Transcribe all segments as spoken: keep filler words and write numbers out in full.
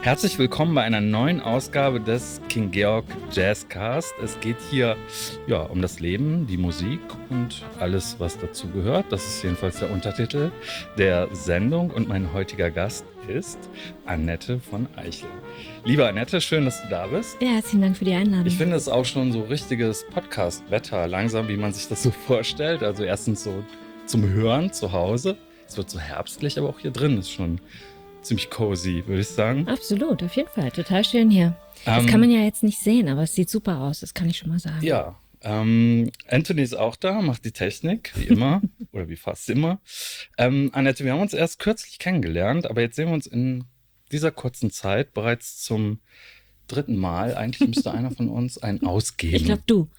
Herzlich willkommen bei einer neuen Ausgabe des King Georg Jazzcast. Es geht hier ja, um das Leben, die Musik und alles, was dazu gehört. Das ist jedenfalls der Untertitel der Sendung. Und mein heutiger Gast ist Annette von Eichel. Liebe Annette, schön, dass du da bist. Ja, herzlichen Dank für die Einladung. Ich finde es auch schon so richtiges Podcast-Wetter, langsam, wie man sich das so vorstellt. Also erstens so zum Hören zu Hause. Es wird so herbstlich, aber auch hier drin ist schon ziemlich cozy, würde ich sagen. Absolut, auf jeden Fall. Total schön hier. Das Ähm, kann man ja jetzt nicht sehen, aber es sieht super aus. Das kann ich schon mal sagen. Ja, ähm, Anthony ist auch da, macht die Technik, wie immer, oder wie fast immer. Ähm, Annette, wir haben uns erst kürzlich kennengelernt, aber jetzt sehen wir uns in dieser kurzen Zeit bereits zum dritten Mal. Eigentlich müsste einer von uns einen ausgeben. Ich glaube, du.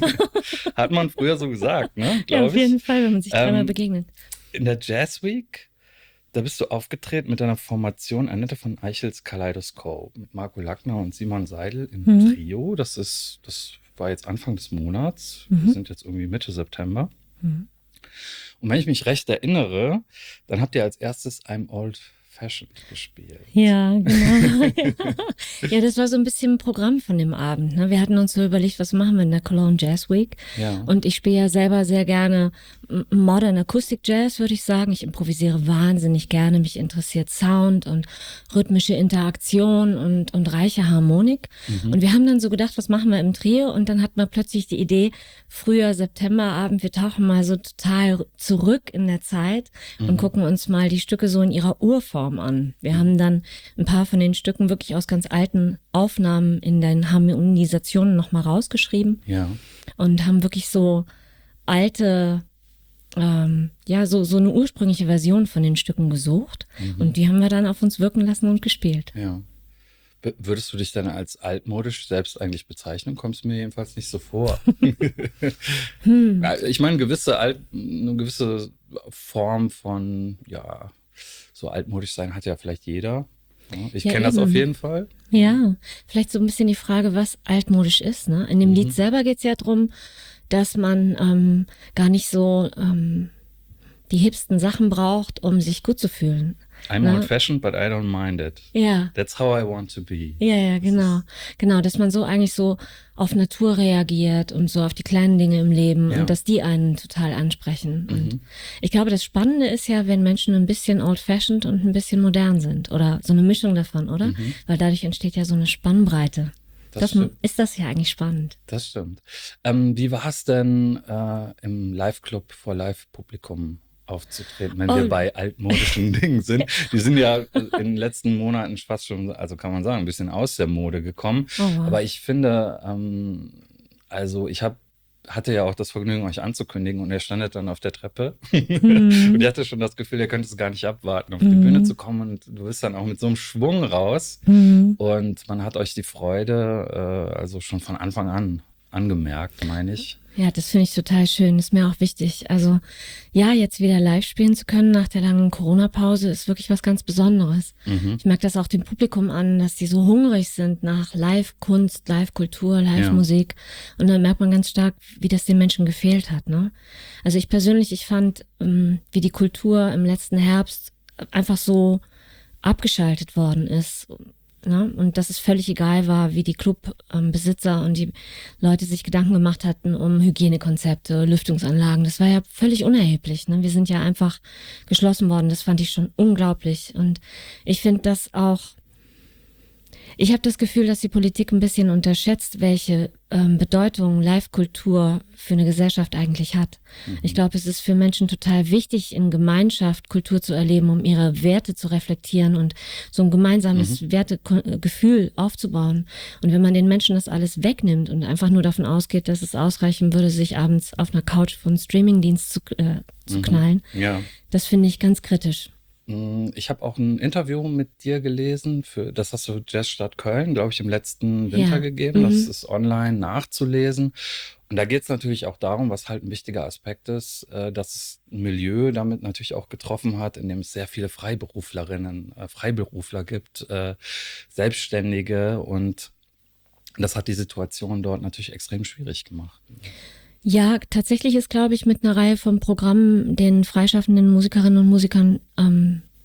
Hat man früher so gesagt, ne? Ja, Glaube auf jeden ich. Fall, wenn man sich dreimal Ähm, begegnet. In der Jazz Week, da bist du aufgetreten mit deiner Formation Annette von Eichels Kaleidoskop mit Marco Lackner und Simon Seidel im Mhm. Trio. Das ist, das war jetzt Anfang des Monats. Mhm. Wir sind jetzt irgendwie Mitte September. Mhm. Und wenn ich mich recht erinnere, dann habt ihr als erstes I'm Old Fashioned gespielt. Ja, genau. Ja, das war so ein bisschen ein Programm von dem Abend. Ne? Wir hatten uns so überlegt, was machen wir in der Cologne Jazz Week. Ja. Und ich spiele ja selber sehr gerne m- Modern Acoustic Jazz, würde ich sagen. Ich improvisiere wahnsinnig gerne. Mich interessiert Sound und rhythmische Interaktion und, und reiche Harmonik. Und wir haben dann so gedacht, was machen wir im Trio? Und dann hatten wir plötzlich die Idee, früher Septemberabend, wir tauchen mal so total zurück in der Zeit und gucken uns mal die Stücke so in ihrer Urform an. Wir haben dann ein paar von den Stücken wirklich aus ganz alten Aufnahmen in den Harmonisationen nochmal rausgeschrieben Ja. und haben wirklich so alte, ähm, ja, so, so eine ursprüngliche Version von den Stücken gesucht. Und die haben wir dann auf uns wirken lassen und gespielt. Ja. W- Würdest du dich dann als altmodisch selbst eigentlich bezeichnen? Kommst mir jedenfalls nicht so vor. Hm. Ja, ich meine, gewisse alt, eine gewisse Form von, ja, so altmodisch sein hat ja vielleicht jeder. Ja, ich Ja, kenne das eben. auf jeden Fall. Ja, vielleicht so ein bisschen die Frage, was altmodisch ist. Ne? In dem Mhm. Lied selber geht's ja drum, dass man ähm, gar nicht so ähm, die hipsten Sachen braucht, um sich gut zu fühlen. I'm Na? old fashioned, but I don't mind it. Ja, That's how I want to be. ja, ja, genau. Genau, dass man so eigentlich so auf Natur reagiert und so auf die kleinen Dinge im Leben Ja. und dass die einen total ansprechen. Mhm. Und ich glaube, das Spannende ist ja, wenn Menschen ein bisschen old-fashioned und ein bisschen modern sind oder so eine Mischung davon, oder? Mhm. Weil dadurch entsteht ja so eine Spannbreite. Das Das, stimmt. ist das ja eigentlich spannend. Das stimmt. Ähm, wie war es denn, äh, im Live-Club vor Live-Publikum aufzutreten, wenn Oh. wir bei altmodischen Dingen sind? Die sind ja äh, in den letzten Monaten fast schon, also kann man sagen, ein bisschen aus der Mode gekommen. Oh, wow. Aber ich finde, ähm, also ich habe hatte ja auch das Vergnügen, euch anzukündigen und ihr standet dann auf der Treppe. Und ich hatte schon das Gefühl, ihr könnt es gar nicht abwarten, auf die Mhm. Bühne zu kommen. Und du bist dann auch mit so einem Schwung raus. Mhm. Und man hat euch die Freude äh, also schon von Anfang an angemerkt, meine ich. Ja, das finde ich total schön. Ist mir auch wichtig. Also ja, jetzt wieder live spielen zu können nach der langen Corona-Pause ist wirklich was ganz Besonderes. Mhm. Ich merke das auch dem Publikum an, dass die so hungrig sind nach Live-Kunst, Live-Kultur, Live-Musik. Und dann merkt man ganz stark, wie das den Menschen gefehlt hat. Ne? Also ich persönlich, ich fand, ähm, wie die Kultur im letzten Herbst einfach so abgeschaltet worden ist. Ne? Und dass es völlig egal war, wie die Clubbesitzer und die Leute sich Gedanken gemacht hatten um Hygienekonzepte, Lüftungsanlagen. Das war ja völlig unerheblich. Ne? Wir sind ja einfach geschlossen worden. Das fand ich schon unglaublich. Und ich finde das auch, ich habe das Gefühl, dass die Politik ein bisschen unterschätzt, welche ähm, Bedeutung Live-Kultur für eine Gesellschaft eigentlich hat. Ich glaube, es ist für Menschen total wichtig, in Gemeinschaft Kultur zu erleben, um ihre Werte zu reflektieren und so ein gemeinsames Wertegefühl aufzubauen. Und wenn man den Menschen das alles wegnimmt und einfach nur davon ausgeht, dass es ausreichen würde, sich abends auf einer Couch von Streamingdienst zu, äh, zu knallen, Ja. das finde ich ganz kritisch. Mm, Ich habe auch ein Interview mit dir gelesen, für, das hast du Jazzstadt Köln, glaube ich, im letzten Winter Ja. gegeben. Mhm. Das ist online nachzulesen. Und da geht es natürlich auch darum, was halt ein wichtiger Aspekt ist, äh, dass es ein Milieu damit natürlich auch getroffen hat, in dem es sehr viele Freiberuflerinnen, äh, Freiberufler gibt, äh, Selbstständige, und das hat die Situation dort natürlich extrem schwierig gemacht. Ja, tatsächlich ist, glaube ich, mit einer Reihe von Programmen den freischaffenden Musikerinnen und Musikern ähm,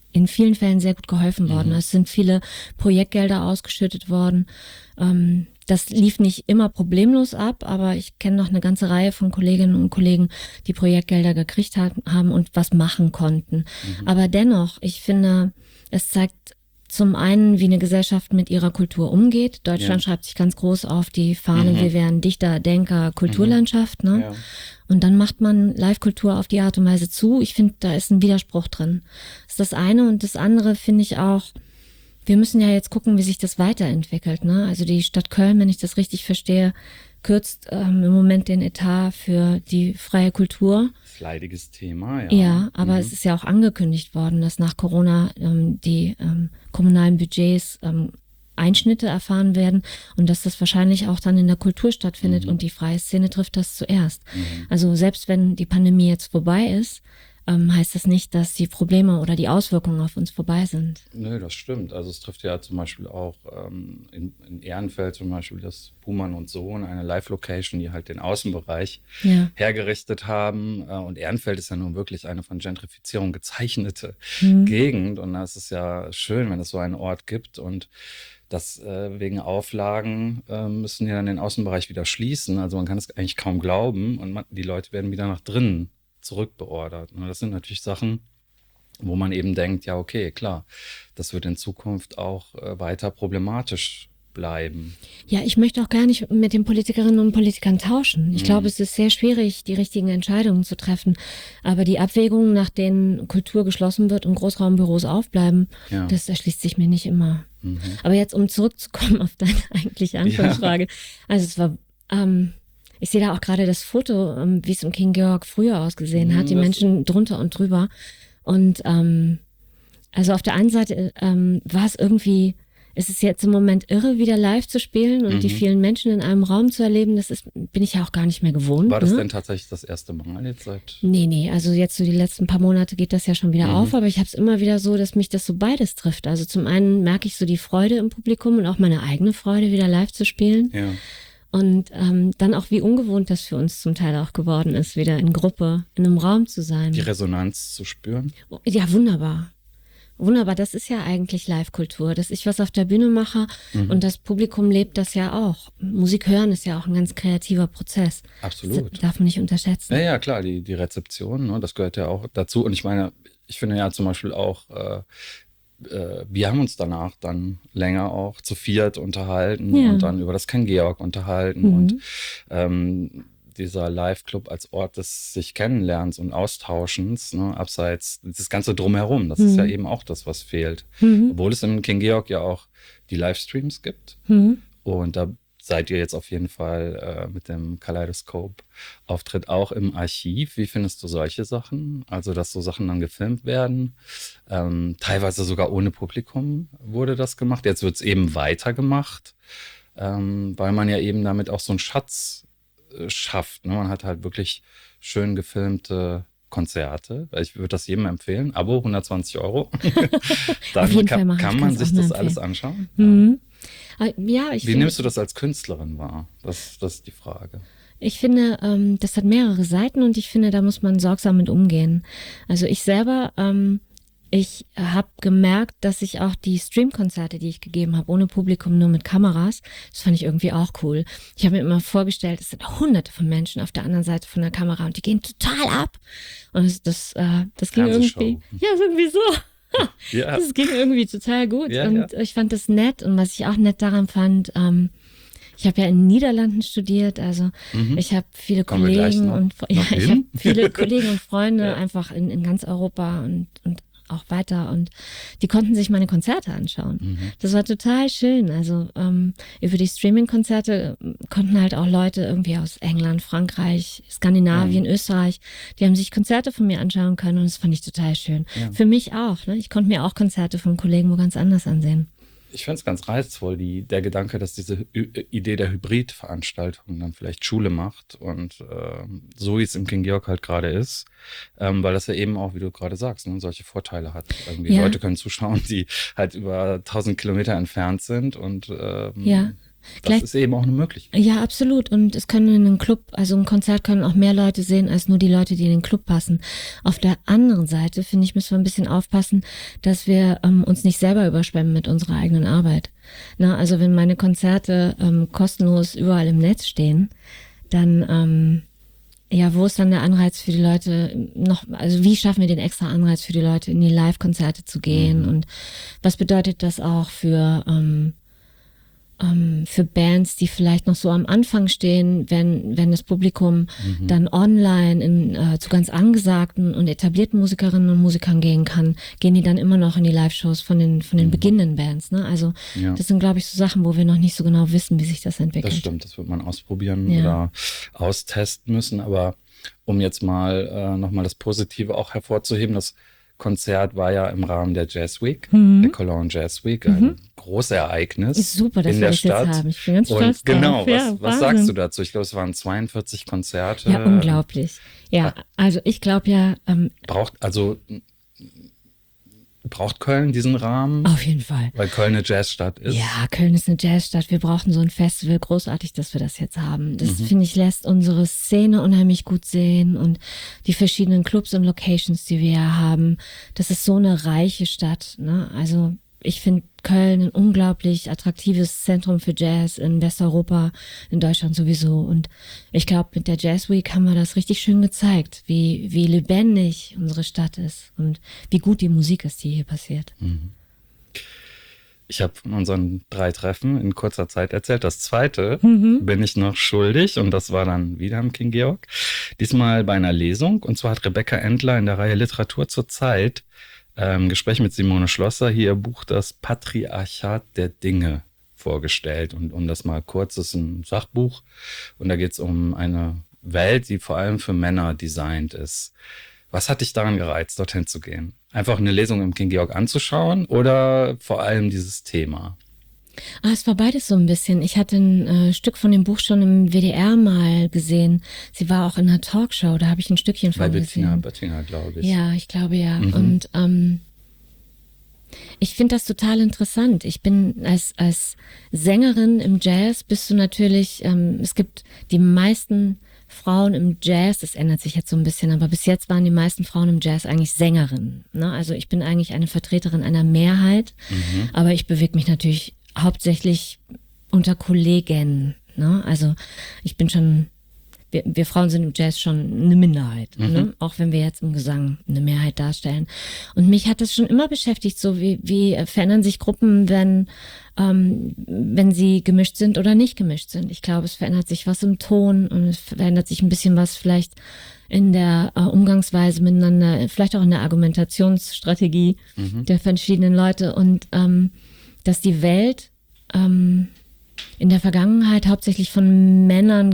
in vielen Fällen sehr gut geholfen worden. Mhm. Es sind viele Projektgelder ausgeschüttet worden. Ähm, das lief nicht immer problemlos ab, aber ich kenne noch eine ganze Reihe von Kolleginnen und Kollegen, die Projektgelder gekriegt haben und was machen konnten. Mhm. Aber dennoch, ich finde, es zeigt zum einen, wie eine Gesellschaft mit ihrer Kultur umgeht. Deutschland ja. schreibt sich ganz groß auf die Fahne, mhm. wir wären Dichter, Denker, Kulturlandschaft. Mhm. Ne? Ja. Und dann macht man Live-Kultur auf die Art und Weise zu. Ich finde, da ist ein Widerspruch drin. Das ist das eine. Und das andere finde ich auch, wir müssen ja jetzt gucken, wie sich das weiterentwickelt. Ne? Also die Stadt Köln, wenn ich das richtig verstehe, kürzt ähm, im Moment den Etat für die freie Kultur. Leidiges Thema, ja. Ja, aber mhm. es ist ja auch angekündigt worden, dass nach Corona ähm, die ähm, kommunalen Budgets ähm, Einschnitte erfahren werden und dass das wahrscheinlich auch dann in der Kultur stattfindet mhm. und die freie Szene trifft das zuerst. Mhm. Also selbst wenn die Pandemie jetzt vorbei ist, ähm, heißt das nicht, dass die Probleme oder die Auswirkungen auf uns vorbei sind. Nö, das stimmt. Also es trifft ja zum Beispiel auch ähm, in, in Ehrenfeld zum Beispiel das Buhmann und Sohn, eine Live-Location, die halt den Außenbereich ja. hergerichtet haben. Äh, und Ehrenfeld ist ja nun wirklich eine von Gentrifizierung gezeichnete mhm. Gegend. Und da ist es ja schön, wenn es so einen Ort gibt. Und das äh, wegen Auflagen äh, müssen die dann den Außenbereich wieder schließen. Also man kann es eigentlich kaum glauben. Und man, die Leute werden wieder nach drinnen zurückbeordert. Und das sind natürlich Sachen, wo man eben denkt, ja okay, klar, das wird in Zukunft auch äh, weiter problematisch bleiben. Ja, ich möchte auch gar nicht mit den Politikerinnen und Politikern tauschen. Ich mhm. glaube, es ist sehr schwierig, die richtigen Entscheidungen zu treffen. Aber die Abwägungen, nach denen Kultur geschlossen wird und Großraumbüros aufbleiben, ja. das erschließt sich mir nicht immer. Mhm. Aber jetzt, um zurückzukommen auf deine eigentliche Anfangsfrage. Ja. Also es war... Ähm, Ich sehe da auch gerade das Foto, wie es im King Georg früher ausgesehen hat, die das Menschen drunter und drüber. Und ähm, also auf der einen Seite ähm, war es irgendwie, es ist jetzt im Moment irre, wieder live zu spielen und mhm. die vielen Menschen in einem Raum zu erleben, das ist, bin ich ja auch gar nicht mehr gewohnt. War das ne? denn tatsächlich das erste Mal jetzt seit? Nee, nee, also jetzt so die letzten paar Monate geht das ja schon wieder mhm. auf, aber ich habe es immer wieder so, dass mich das so beides trifft. Also zum einen merke ich so die Freude im Publikum und auch meine eigene Freude, wieder live zu spielen. Ja. Und ähm, dann auch, wie ungewohnt das für uns zum Teil auch geworden ist, wieder in Gruppe, in einem Raum zu sein. Die Resonanz zu spüren? Ja, wunderbar. Wunderbar, das ist ja eigentlich Live-Kultur, dass ich was auf der Bühne mache mhm. und das Publikum lebt das ja auch. Musik hören ist ja auch ein ganz kreativer Prozess. Absolut. Das darf man nicht unterschätzen. Ja, ja, klar, die, die Rezeption, ne, das gehört ja auch dazu. Und ich meine, ich finde ja zum Beispiel auch, äh, wir haben uns danach dann länger auch zu viert unterhalten ja. und dann über das King Georg unterhalten mhm. und ähm, dieser Live-Club als Ort des sich Kennenlernens und Austauschens, ne, abseits das Ganze drumherum, das mhm. ist ja eben auch das, was fehlt. Mhm. Obwohl es im King Georg ja auch die Livestreams gibt mhm. und da seid ihr jetzt auf jeden Fall äh, mit dem Kaleidoskop-Auftritt auch im Archiv. Wie findest du solche Sachen? Also, dass so Sachen dann gefilmt werden. Ähm, teilweise sogar ohne Publikum wurde das gemacht. Jetzt wird es eben weitergemacht, ähm, weil man ja eben damit auch so einen Schatz äh, schafft. Ne? Man hat halt wirklich schön gefilmte Konzerte. Ich würde das jedem empfehlen. Abo, hundertzwanzig Euro. Dann kann, kann man sich das alles anschauen. Mhm. Ja. Ja, ich Wie find, nimmst du das als Künstlerin wahr? Das, das ist die Frage. Ich finde, ähm, das hat mehrere Seiten und ich finde, da muss man sorgsam mit umgehen. Also ich selber, ähm, ich habe gemerkt, dass ich auch die Streamkonzerte, die ich gegeben habe, ohne Publikum, nur mit Kameras, das fand ich irgendwie auch cool. Ich habe mir immer vorgestellt, es sind hunderte von Menschen auf der anderen Seite von der Kamera und die gehen total ab. Und das, das, äh, das ging irgendwie, ja, irgendwie so. Ja. Das ging irgendwie total gut ja, und ja. ich fand das nett und was ich auch nett daran fand, ähm, ich habe ja in den Niederlanden studiert, also mhm. ich habe viele Kommen Kollegen noch, und noch ja, ich habe viele Kollegen und Freunde ja. einfach in, in ganz Europa und, und auch weiter und die konnten sich meine Konzerte anschauen. Mhm. Das war total schön. Also ähm, über die Streaming-Konzerte konnten halt auch Leute irgendwie aus England, Frankreich, Skandinavien, mhm. Österreich, die haben sich Konzerte von mir anschauen können und das fand ich total schön. Ja. Für mich auch. Ne? Ich konnte mir auch Konzerte von Kollegen wo ganz anders ansehen. Ich finde es ganz reizvoll, die, der Gedanke, dass diese Ü- Idee der Hybridveranstaltung dann vielleicht Schule macht und ähm, so wie es im King Georg halt gerade ist, ähm, weil das ja eben auch, wie du gerade sagst, ne, solche Vorteile hat. Irgendwie ja. Leute können zuschauen, die halt über tausend Kilometer entfernt sind und ähm, ja. Das Gleich, ist eben auch eine Möglichkeit. Ja, absolut. Und es können in einem Club, also ein Konzert können auch mehr Leute sehen, als nur die Leute, die in den Club passen. Auf der anderen Seite, finde ich, müssen wir ein bisschen aufpassen, dass wir ähm, uns nicht selber überschwemmen mit unserer eigenen Arbeit. Na, also wenn meine Konzerte ähm, kostenlos überall im Netz stehen, dann, ähm, ja, wo ist dann der Anreiz für die Leute noch, also wie schaffen wir den extra Anreiz für die Leute, in die Live-Konzerte zu gehen? Mhm. Und was bedeutet das auch für, ähm, ähm, für Bands, die vielleicht noch so am Anfang stehen, wenn, wenn das Publikum mhm. dann online in, äh, zu ganz angesagten und etablierten Musikerinnen und Musikern gehen kann, gehen die dann immer noch in die Live-Shows von den, von den mhm. beginnenden Bands, ne? Also, ja. das sind, glaube ich, so Sachen, wo wir noch nicht so genau wissen, wie sich das entwickelt. Das stimmt, das wird man ausprobieren ja. oder austesten müssen, aber um jetzt mal äh, nochmal das Positive auch hervorzuheben, das Konzert war ja im Rahmen der Jazz Week, mhm. der Cologne Jazz Week, ein mhm. großes Ereignis ist super, dass in wir der das Stadt. Jetzt haben. Ich bin ganz stolz Und genau, drauf. Ja, was, was sagst du dazu? Ich glaube, es waren zweiundvierzig Konzerte. Ja, unglaublich. Ja, also ich glaube ja... Ähm, braucht, also braucht Köln diesen Rahmen? Auf jeden Fall. Weil Köln eine Jazzstadt ist. Ja, Köln ist eine Jazzstadt. Wir brauchen so ein Festival. Großartig, dass wir das jetzt haben. Das, mhm. finde ich, lässt unsere Szene unheimlich gut sehen und die verschiedenen Clubs und Locations, die wir ja haben. Das ist so eine reiche Stadt, ne? Also ich finde Köln ein unglaublich attraktives Zentrum für Jazz in Westeuropa, in Deutschland sowieso. Und ich glaube, mit der Jazz Week haben wir das richtig schön gezeigt, wie, wie lebendig unsere Stadt ist und wie gut die Musik ist, die hier passiert. Ich habe von unseren drei Treffen in kurzer Zeit erzählt. Das zweite mhm. bin ich noch schuldig und das war dann wieder im King Georg. Diesmal bei einer Lesung und zwar hat Rebecca Endler in der Reihe Literatur zur Zeit Ähm, Gespräch mit Simone Schlosser hier ihr Buch Das Patriarchat der Dinge vorgestellt. Und um das mal kurz, ist ein Sachbuch und da geht es um eine Welt, die vor allem für Männer designt ist. Was hat dich daran gereizt, dorthin zu gehen? Einfach eine Lesung im King Georg anzuschauen oder vor allem dieses Thema? Ah, es war beides so ein bisschen. Ich hatte ein äh, Stück von dem Buch schon im W D R mal gesehen. Sie war auch in einer Talkshow, da habe ich ein Stückchen von Bei gesehen. Bettina Böttinger, glaube ich. Ja, ich glaube ja. Mhm. Und ähm, ich finde das total interessant. Ich bin als als Sängerin im Jazz bist du natürlich, ähm, es gibt die meisten Frauen im Jazz, das ändert sich jetzt so ein bisschen, aber bis jetzt waren die meisten Frauen im Jazz eigentlich Sängerinnen, ne? Also ich bin eigentlich eine Vertreterin einer Mehrheit, mhm. aber ich bewege mich natürlich hauptsächlich unter Kollegen, ne? Also ich bin schon, wir, wir Frauen sind im Jazz schon eine Minderheit, mhm. ne? Auch wenn wir jetzt im Gesang eine Mehrheit darstellen. Und mich hat das schon immer beschäftigt, so wie, wie verändern sich Gruppen, wenn, ähm, wenn sie gemischt sind oder nicht gemischt sind. Ich glaube, es verändert sich was im Ton und es verändert sich ein bisschen was vielleicht in der äh, Umgangsweise miteinander, vielleicht auch in der Argumentationsstrategie mhm. der verschiedenen Leute und ähm, dass die Welt ähm, in der Vergangenheit hauptsächlich von Männern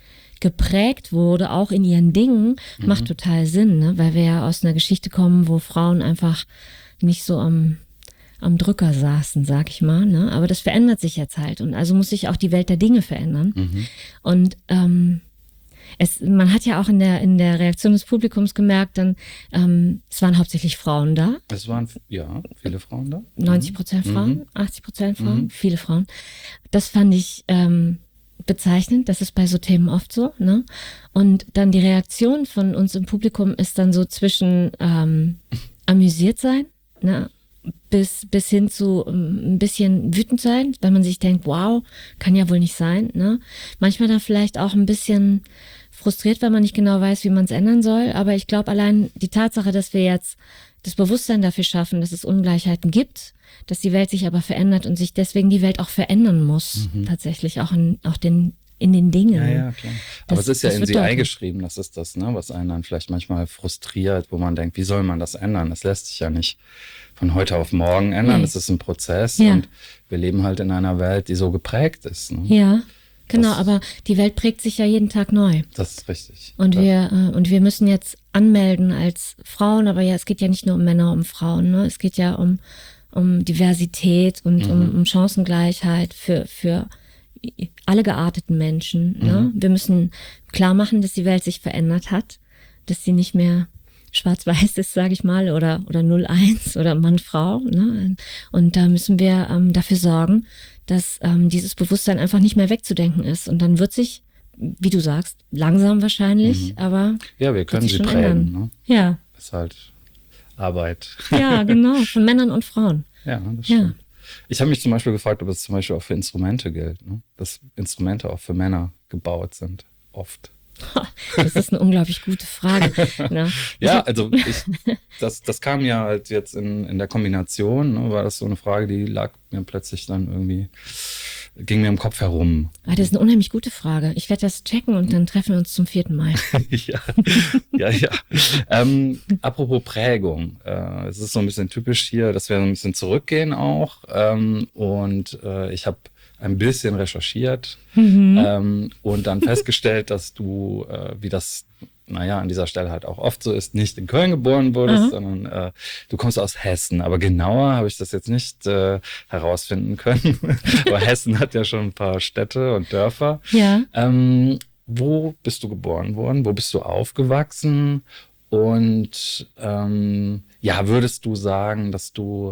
geprägt wurde, auch in ihren Dingen, mhm. macht total Sinn, ne? Weil wir ja aus einer Geschichte kommen, wo Frauen einfach nicht so am, am Drücker saßen, sag ich mal. Ne? Aber das verändert sich jetzt halt und also muss sich auch die Welt der Dinge verändern. Mhm. Und ähm, Es, man hat ja auch in der, in der Reaktion des Publikums gemerkt, dann, ähm, es waren hauptsächlich Frauen da. Es waren, ja, viele Frauen da. neunzig Prozent Frauen, mhm. achtzig Prozent Frauen, mhm. viele Frauen. Das fand ich ähm, bezeichnend, das ist bei so Themen oft so, ne? Und dann die Reaktion von uns im Publikum ist dann so zwischen ähm, amüsiert sein, ne? Bis, bis hin zu um, ein bisschen wütend sein, wenn man sich denkt, wow, kann ja wohl nicht sein, ne? Manchmal dann vielleicht auch ein bisschen frustriert, weil man nicht genau weiß, wie man es ändern soll. Aber ich glaube, allein die Tatsache, dass wir jetzt das Bewusstsein dafür schaffen, dass es Ungleichheiten gibt, dass die Welt sich aber verändert und sich deswegen die Welt auch verändern muss, mhm. tatsächlich auch in, auch den, in den Dingen. Ja, ja, klar. Aber das, es ist ja in sie eingeschrieben, das ist das, ne, was einen dann vielleicht manchmal frustriert, wo man denkt, wie soll man das ändern? Das lässt sich ja nicht von heute auf morgen ändern. Nee. Das ist ein Prozess ja. und wir leben halt in einer Welt, die so geprägt ist. Ne? Ja. Genau, das, aber die Welt prägt sich ja jeden Tag neu. Das ist richtig. Und ja. wir äh, und wir müssen jetzt anmelden als Frauen, aber ja, es geht ja nicht nur um Männer, um Frauen, ne? Es geht ja um um Diversität und mhm. um, um Chancengleichheit für für alle gearteten Menschen. Mhm. Ne? Wir müssen klar machen, dass die Welt sich verändert hat, dass sie nicht mehr schwarz-weiß ist, sage ich mal, oder, oder null eins oder Mann-Frau. Ne? Und da müssen wir ähm, dafür sorgen, dass ähm, dieses Bewusstsein einfach nicht mehr wegzudenken ist. Und dann wird sich, wie du sagst, langsam wahrscheinlich, mhm. aber ja, wir können sie prägen. Ne? Ja. Das ist halt Arbeit. Ja, genau, von Männern und Frauen. Ja, das stimmt. Ja. Ich habe mich zum Beispiel gefragt, ob es zum Beispiel auch für Instrumente gilt, ne? Dass Instrumente auch für Männer gebaut sind, oft. Das ist eine unglaublich gute Frage. Ne? Ja, also ich, das, das kam ja halt jetzt in, in der Kombination, ne, war das so eine Frage, die lag mir plötzlich dann irgendwie, ging mir im Kopf herum. Ah, das ist eine unheimlich gute Frage. Ich werde das checken und dann treffen wir uns zum vierten Mal. ja, ja, ja. Ähm, apropos Prägung, äh, es ist so ein bisschen typisch hier, dass wir ein bisschen zurückgehen auch ähm, und äh, ich habe ein bisschen recherchiert mhm. ähm, und dann festgestellt, dass du, äh, wie das, naja, an dieser Stelle halt auch oft so ist, nicht in Köln geboren wurdest, mhm. sondern äh, du kommst aus Hessen. Aber genauer habe ich das jetzt nicht äh, herausfinden können. Aber Hessen hat ja schon ein paar Städte und Dörfer. Ja. Ähm, wo bist du geboren worden? Wo bist du aufgewachsen? Und ähm, ja, würdest du sagen, dass du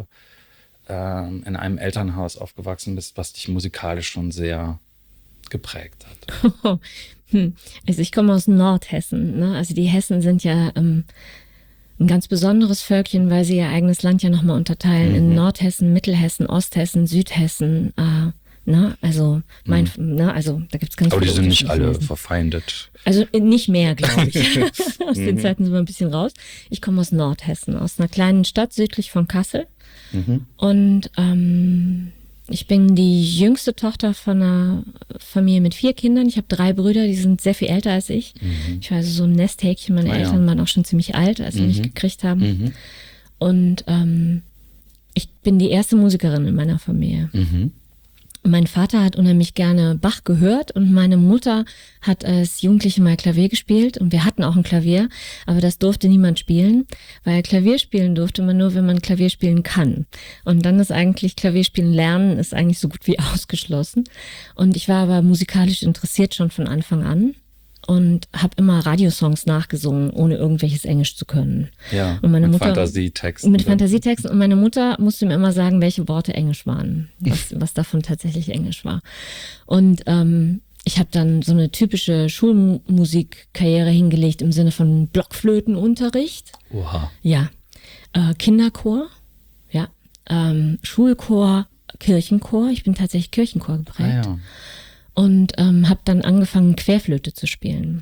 in einem Elternhaus aufgewachsen bist, was dich musikalisch schon sehr geprägt hat? Also ich komme aus Nordhessen. Ne? Also die Hessen sind ja ähm, ein ganz besonderes Völkchen, weil sie ihr eigenes Land ja nochmal unterteilen mhm. in Nordhessen, Mittelhessen, Osthessen, Südhessen. Äh, ne? Also mein, mhm. ne? also da gibt es ganz Aber viele. die sind nicht alle verfeindet. Also nicht mehr, glaube ich. Aus den Zeiten sind wir ein bisschen raus. Ich komme aus Nordhessen, aus einer kleinen Stadt südlich von Kassel. Mhm. Und ähm, ich bin die jüngste Tochter von einer Familie mit vier Kindern. Ich habe drei Brüder, die sind sehr viel älter als ich. Mhm. Ich war also so ein Nesthäkchen. Meine ah, Eltern ja. waren auch schon ziemlich alt, als sie mhm. mich gekriegt haben. Mhm. Und ähm, ich bin die erste Musikerin in meiner Familie. Mhm. Mein Vater hat unheimlich gerne Bach gehört und meine Mutter hat als Jugendliche mal Klavier gespielt und wir hatten auch ein Klavier, aber das durfte niemand spielen, weil Klavier spielen durfte man nur, wenn man Klavier spielen kann. Und dann ist eigentlich Klavierspielen lernen ist eigentlich so gut wie ausgeschlossen. Und ich war aber musikalisch interessiert schon von Anfang an. Und habe immer Radiosongs nachgesungen, ohne irgendwelches Englisch zu können. Ja, und meine mit Mutter, Fantasietexten. Mit Fantasietexten. Und meine Mutter musste mir immer sagen, welche Worte Englisch waren, was, was davon tatsächlich Englisch war. Und ähm, ich habe dann so eine typische Schulmusikkarriere hingelegt im Sinne von Blockflötenunterricht. Oha. Ja, äh, Kinderchor, ja, ähm, Schulchor, Kirchenchor. Ich bin tatsächlich Kirchenchor geprägt. Ah, ja. Und ähm, habe dann angefangen, Querflöte zu spielen.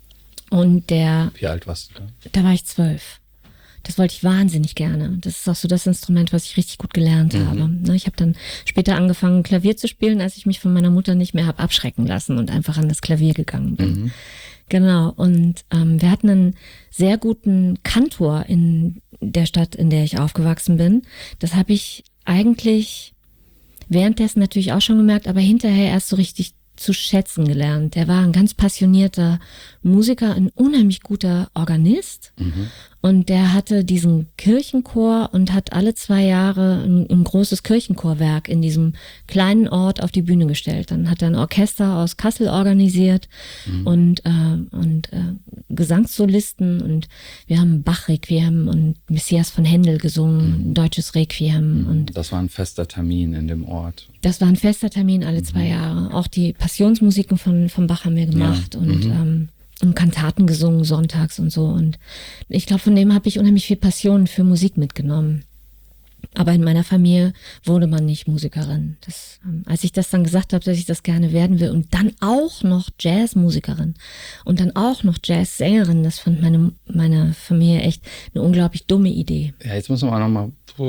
Und der... Wie alt warst du da? Da war ich zwölf. Das wollte ich wahnsinnig gerne. Das ist auch so das Instrument, was ich richtig gut gelernt mhm. habe. Ich habe dann später angefangen, Klavier zu spielen, als ich mich von meiner Mutter nicht mehr habe abschrecken lassen und einfach an das Klavier gegangen bin. Mhm. Genau. Und ähm, wir hatten einen sehr guten Kantor in der Stadt, in der ich aufgewachsen bin. Das habe ich eigentlich währenddessen natürlich auch schon gemerkt, aber hinterher erst so richtig zu schätzen gelernt. Der war ein ganz passionierter Musiker, ein unheimlich guter Organist. Mhm. Und der hatte diesen Kirchenchor und hat alle zwei Jahre ein, ein großes Kirchenchorwerk in diesem kleinen Ort auf die Bühne gestellt. Dann hat er ein Orchester aus Kassel organisiert mhm. und, äh, und äh, Gesangssolisten. Und wir haben Bach-Requiem und Messias von Händel gesungen, mhm. ein deutsches Requiem. Mhm. Und das war ein fester Termin in dem Ort. Das war ein fester Termin alle mhm. zwei Jahre. Auch die Passionsmusiken von, von Bach haben wir gemacht. Ja. Und mhm. ähm, und Kantaten gesungen sonntags und so. Und ich glaube, von dem habe ich unheimlich viel Passion für Musik mitgenommen. Aber in meiner Familie wurde man nicht Musikerin. Das, ähm, als ich das dann gesagt habe, dass ich das gerne werden will und dann auch noch Jazzmusikerin und dann auch noch Jazzsängerin, das fand meine, meine Familie echt eine unglaublich dumme Idee. Ja, jetzt müssen wir auch nochmal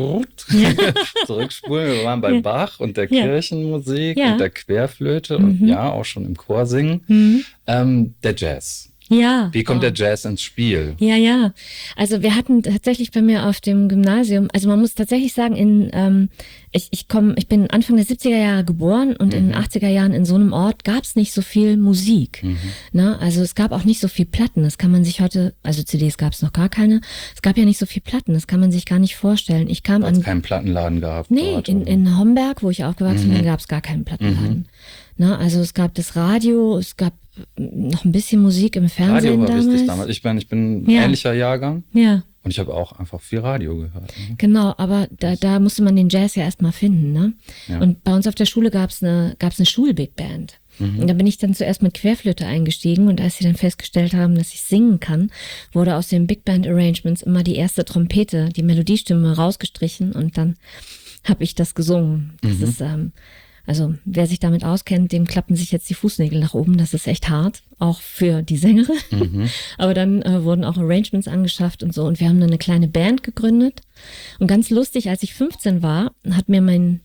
zurückspulen. Wir waren bei ja. Bach und der ja. Kirchenmusik ja. und der Querflöte mhm. und ja, auch schon im Chor singen. Mhm. Ähm, der Jazz. Ja. Wie kommt oh. der Jazz ins Spiel? Ja, ja. Also wir hatten tatsächlich bei mir auf dem Gymnasium, also man muss tatsächlich sagen, in ähm, ich ich komme, ich bin Anfang der siebziger Jahre geboren und mhm. in den achtziger Jahren in so einem Ort gab es nicht so viel Musik. Mhm. Ne? Also es gab auch nicht so viel Platten. Das kann man sich heute, also C Ds gab es noch gar keine. Es gab ja nicht so viel Platten. Das kann man sich gar nicht vorstellen. Ich kam Hat's an keinen Plattenladen gehabt. Nee, dort, in, in Homberg, wo ich aufgewachsen mhm. bin, gab es gar keinen Plattenladen. Mhm. Ne? Also es gab das Radio, es gab noch ein bisschen Musik im Fernsehen Radio war damals. wichtig damals. Ich bin, ich bin ein Ja. ähnlicher Jahrgang. Ja. Und ich habe auch einfach viel Radio gehört. Ne? Genau, aber da, da musste man den Jazz ja erstmal finden, ne? Ja. Und bei uns auf der Schule gab's eine, gab's eine Schul-Big Band. Mhm. Und da bin ich dann zuerst mit Querflöte eingestiegen und als sie dann festgestellt haben, dass ich singen kann, wurde aus den Big Band Arrangements immer die erste Trompete, die Melodiestimme rausgestrichen und dann habe ich das gesungen. Das Mhm. ist, ähm, also wer sich damit auskennt, dem klappen sich jetzt die Fußnägel nach oben. Das ist echt hart, auch für die Sängerin. Mhm. Aber dann äh, wurden auch Arrangements angeschafft und so. Und wir haben dann eine kleine Band gegründet. Und ganz lustig, als ich fünfzehn war, hat mir mein,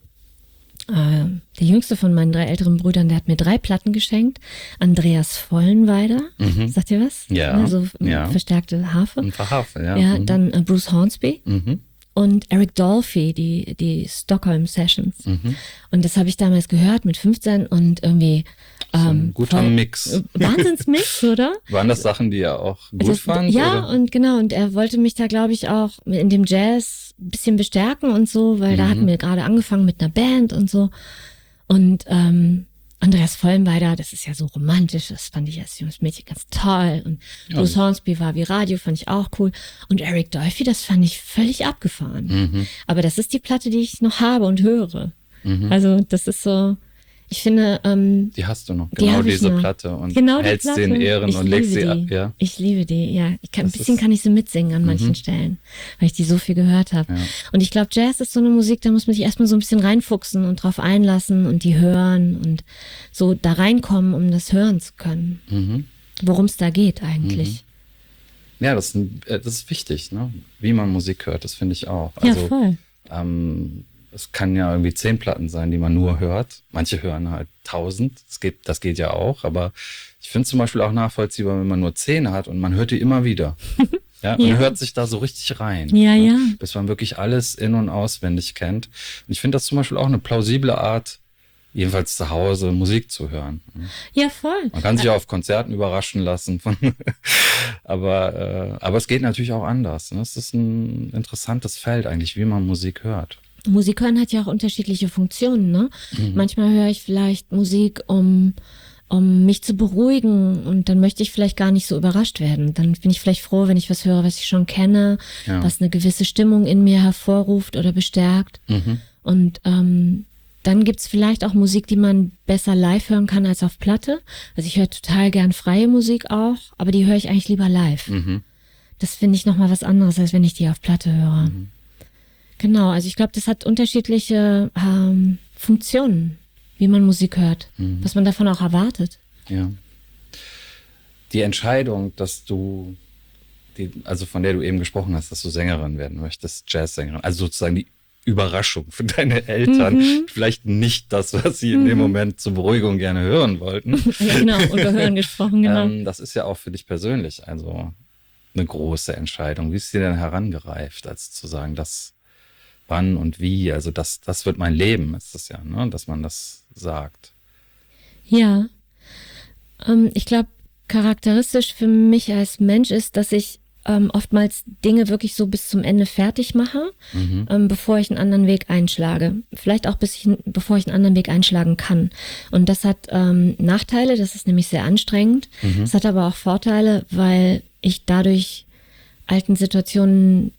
äh, der jüngste von meinen drei älteren Brüdern, der hat mir drei Platten geschenkt. Andreas Vollenweider, Mhm. sagt ihr was? Ja, Also ja. verstärkte Harfe. Ein Verhafe, ja. Ja, Mhm. dann äh, Bruce Hornsby. Mhm. Und Eric Dolphy, die, die Stockholm Sessions. Mhm. Und das habe ich damals gehört mit fünfzehn und irgendwie So ein ähm, guter voll- Mix. Wahnsinnsmix, oder? Waren das Sachen, die er auch gut Das- fand? Ja, oder? und genau, und er wollte mich da, glaube ich, auch in dem Jazz ein bisschen bestärken und so, weil da Mhm. hatten wir gerade angefangen mit einer Band und so. Und ähm, Andreas Vollenweider, das ist ja so romantisch, das fand ich als junges Mädchen ganz toll. Und Ja. Bruce Hornsby war wie Radio, fand ich auch cool. Und Eric Dolphy, das fand ich völlig abgefahren. Mhm. Aber das ist die Platte, die ich noch habe und höre. Mhm. Also das ist so, ich finde, ähm, Die hast du noch, Die genau hab ich diese noch. Platte und genau die hältst Platte. sie in Ehren ich und legst liebe sie ab. die. Ja. Ich liebe die, ja. Ich kann, ein Das bisschen ist- kann ich sie mitsingen an manchen Mhm. Stellen, weil ich die so viel gehört habe. Ja. Und ich glaube, Jazz ist so eine Musik, da muss man sich erstmal so ein bisschen reinfuchsen und drauf einlassen und die hören und so da reinkommen, um das hören zu können. Mhm. Worum es da geht eigentlich. Ja, das, ist ein- äh, das ist wichtig, ne? Wie man Musik hört, das finde ich auch. Ja, Also, voll. ähm, es kann ja irgendwie zehn Platten sein, die man nur hört. Manche hören halt tausend. Das geht, das geht ja auch. Aber ich finde es zum Beispiel auch nachvollziehbar, wenn man nur zehn hat und man hört die immer wieder. Ja, man Ja. hört sich da so richtig rein. Ja, ne? ja. Bis man wirklich alles in- und auswendig kennt. Und ich finde das zum Beispiel auch eine plausible Art, jedenfalls zu Hause Musik zu hören. Ja, voll. Man kann sich auch auf Konzerten überraschen lassen. Von aber, äh, aber es geht natürlich auch anders. Ne? Es ist ein interessantes Feld eigentlich, wie man Musik hört. Musik hören hat ja auch unterschiedliche Funktionen, ne? Mhm. Manchmal höre ich vielleicht Musik, um, um mich zu beruhigen und dann möchte ich vielleicht gar nicht so überrascht werden. Dann bin ich vielleicht froh, wenn ich was höre, was ich schon kenne, Ja. was eine gewisse Stimmung in mir hervorruft oder bestärkt. Mhm. Und ähm, dann gibt's vielleicht auch Musik, die man besser live hören kann als auf Platte. Also ich höre total gern freie Musik auch, aber die höre ich eigentlich lieber live. Mhm. Das finde ich nochmal was anderes, als wenn ich die auf Platte höre. Mhm. Genau, also ich glaube, das hat unterschiedliche ähm, Funktionen, wie man Musik hört, Mhm. was man davon auch erwartet. Ja. Die Entscheidung, dass du, die, also von der du eben gesprochen hast, dass du Sängerin werden möchtest, Jazzsängerin, also sozusagen die Überraschung für deine Eltern, Mhm. vielleicht nicht das, was sie in dem Moment zur Beruhigung gerne hören wollten. Ja, genau, über Hören gesprochen, genau. Ähm, das ist ja auch für dich persönlich also eine große Entscheidung. Wie ist dir denn herangereift, als zu sagen, das wann und wie, also das, das wird mein Leben, ist das ja, ne, dass man das sagt. Ja, ähm, ich glaube, charakteristisch für mich als Mensch ist, dass ich ähm, oftmals Dinge wirklich so bis zum Ende fertig mache, Mhm. ähm, bevor ich einen anderen Weg einschlage. Vielleicht auch bis ich, bevor ich einen anderen Weg einschlagen kann. Und das hat ähm, Nachteile, das ist nämlich sehr anstrengend. Mhm. Es hat aber auch Vorteile, weil ich dadurch alten Situationen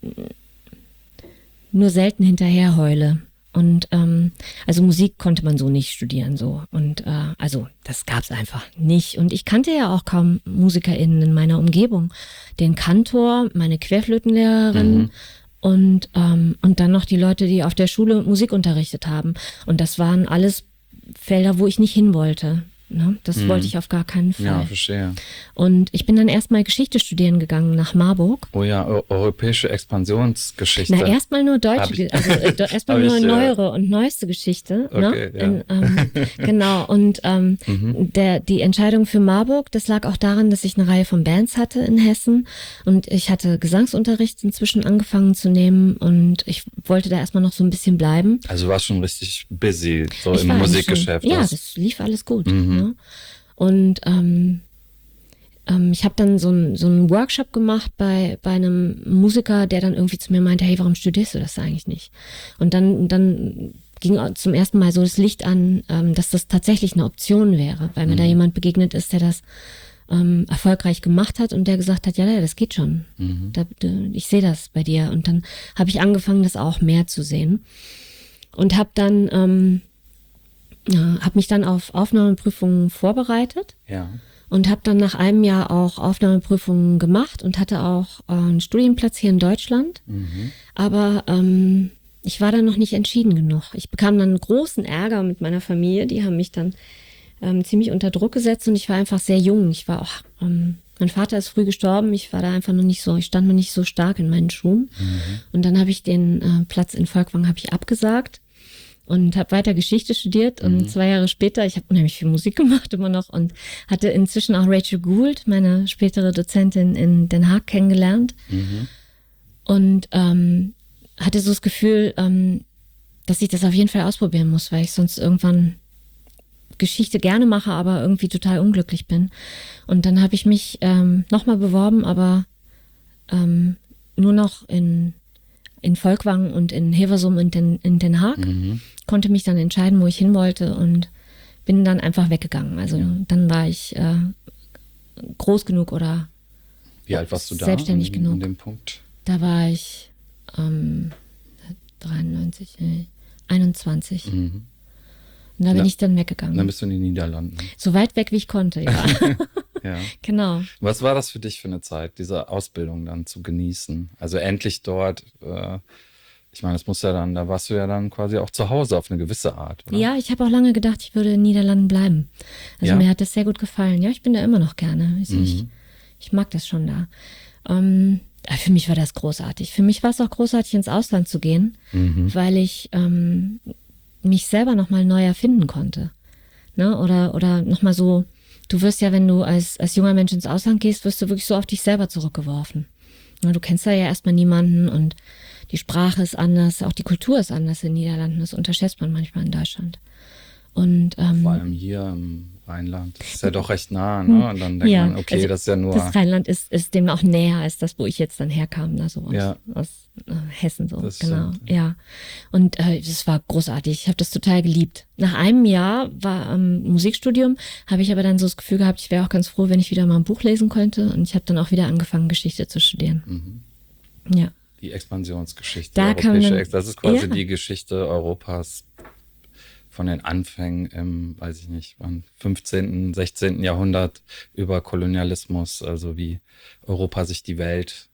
nur selten hinterher heule. Und ähm, also Musik konnte man so nicht studieren so und äh, also das gab's einfach nicht und ich kannte ja auch kaum MusikerInnen in meiner Umgebung, den Kantor, meine Querflötenlehrerin Mhm. und ähm, und dann noch die Leute, die auf der Schule Musik unterrichtet haben und das waren alles Felder, wo ich nicht hin wollte. Ne? Das Mhm. wollte ich auf gar keinen Fall. Ja, verstehe. Und ich bin dann erstmal Geschichte studieren gegangen nach Marburg. Oh ja, eu- europäische Expansionsgeschichte. Na, erstmal nur Hab deutsche, ich- also äh, do- erstmal Hab nur ich, äh, neuere und neueste Geschichte. Okay, ne? ja. In, ähm, genau, und ähm, Mhm. der, die Entscheidung für Marburg, das lag auch daran, dass ich eine Reihe von Bands hatte in Hessen und ich hatte Gesangsunterricht inzwischen angefangen zu nehmen und ich wollte da erstmal noch so ein bisschen bleiben. Also du warst schon richtig busy, so Ich im war eigentlich Musikgeschäft. Schon, ja, hast- das lief alles gut. Mhm. Ne? Und ähm, ähm, ich habe dann so einen so einen Workshop gemacht bei bei einem Musiker, der dann irgendwie zu mir meinte, hey, warum studierst du das eigentlich nicht? Und dann dann ging zum ersten Mal so das Licht an, ähm, dass das tatsächlich eine Option wäre, weil mir mhm. da jemand begegnet ist, der das ähm, erfolgreich gemacht hat und der gesagt hat, ja, ja, das geht schon. Mhm. Da, da, ich sehe das bei dir. Und dann habe ich angefangen, das auch mehr zu sehen. Und habe dann, ähm, ja, habe mich dann auf Aufnahmeprüfungen vorbereitet. Ja. Und habe dann nach einem Jahr auch Aufnahmeprüfungen gemacht und hatte auch äh, einen Studienplatz hier in Deutschland. Mhm. Aber ähm, ich war dann noch nicht entschieden genug. Ich bekam dann großen Ärger mit meiner Familie. Die haben mich dann ähm, ziemlich unter Druck gesetzt und ich war einfach sehr jung. Ich war auch, ähm, mein Vater ist früh gestorben. Ich war da einfach noch nicht so, ich stand noch nicht so stark in meinen Schuhen. Mhm. Und dann habe ich den äh, Platz in Folkwang habe ich abgesagt. Und habe weiter Geschichte studiert und mhm. zwei Jahre später, ich habe unheimlich viel Musik gemacht immer noch und hatte inzwischen auch Rachel Gould, meine spätere Dozentin in Den Haag, kennengelernt. Mhm. Und ähm, hatte so das Gefühl, ähm, dass ich das auf jeden Fall ausprobieren muss, weil ich sonst irgendwann Geschichte gerne mache, aber irgendwie total unglücklich bin. Und dann habe ich mich ähm, nochmal beworben, aber ähm, nur noch in in Folkwang und in Hilversum und in, in Den Haag, mhm. konnte mich dann entscheiden, wo ich hin wollte und bin dann einfach weggegangen. Also ja. dann war ich äh, groß genug oder Wie alt warst du da? Selbstständig an, genug. An dem Punkt? Da war ich ähm, dreiundneunzig, nee, einundzwanzig. Mhm. Und da bin Na, ich dann weggegangen. Dann bist du in den Niederlanden. So weit weg, wie ich konnte, ja. Ja. Genau. Was war das für dich für eine Zeit, diese Ausbildung dann zu genießen? Also endlich dort, äh, ich meine, das muss ja dann, da warst du ja dann quasi auch zu Hause auf eine gewisse Art, oder? Ja, ich habe auch lange gedacht, ich würde in den Niederlanden bleiben. Also ja? Mir hat das sehr gut gefallen. Ja, ich bin da immer noch gerne. Ich, mhm. ich, ich mag das schon da. Ähm, für mich war das großartig. Für mich war es auch großartig, ins Ausland zu gehen, mhm. weil ich ähm, mich selber nochmal neu erfinden konnte. Ne? Oder, oder nochmal so, du wirst ja, wenn du als, als junger Mensch ins Ausland gehst, wirst du wirklich so auf dich selber zurückgeworfen. Du kennst da ja erstmal niemanden und die Sprache ist anders, auch die Kultur ist anders in den Niederlanden. Das unterschätzt man manchmal in Deutschland. Und, ähm, vor allem hier im Rheinland. Das ist ja doch recht nah, ne? Und dann denkt ja, man, okay, also das ist ja nur... Das Rheinland ist, ist dem auch näher als das, wo ich jetzt dann herkam, da so aus, ja. aus äh, Hessen so, das genau. Stimmt. Ja. Und äh, das war großartig. Ich habe das total geliebt. Nach einem Jahr war ähm, Musikstudium, habe ich aber dann so das Gefühl gehabt, ich wäre auch ganz froh, wenn ich wieder mal ein Buch lesen könnte. Und ich habe dann auch wieder angefangen, Geschichte zu studieren. Mhm. Ja. Die Expansionsgeschichte, da europäische dann, Ex das ist quasi ja. die Geschichte Europas von den Anfängen im, weiß ich nicht, wann, fünfzehnten, sechzehnten Jahrhundert über Kolonialismus, also wie Europa sich die Welt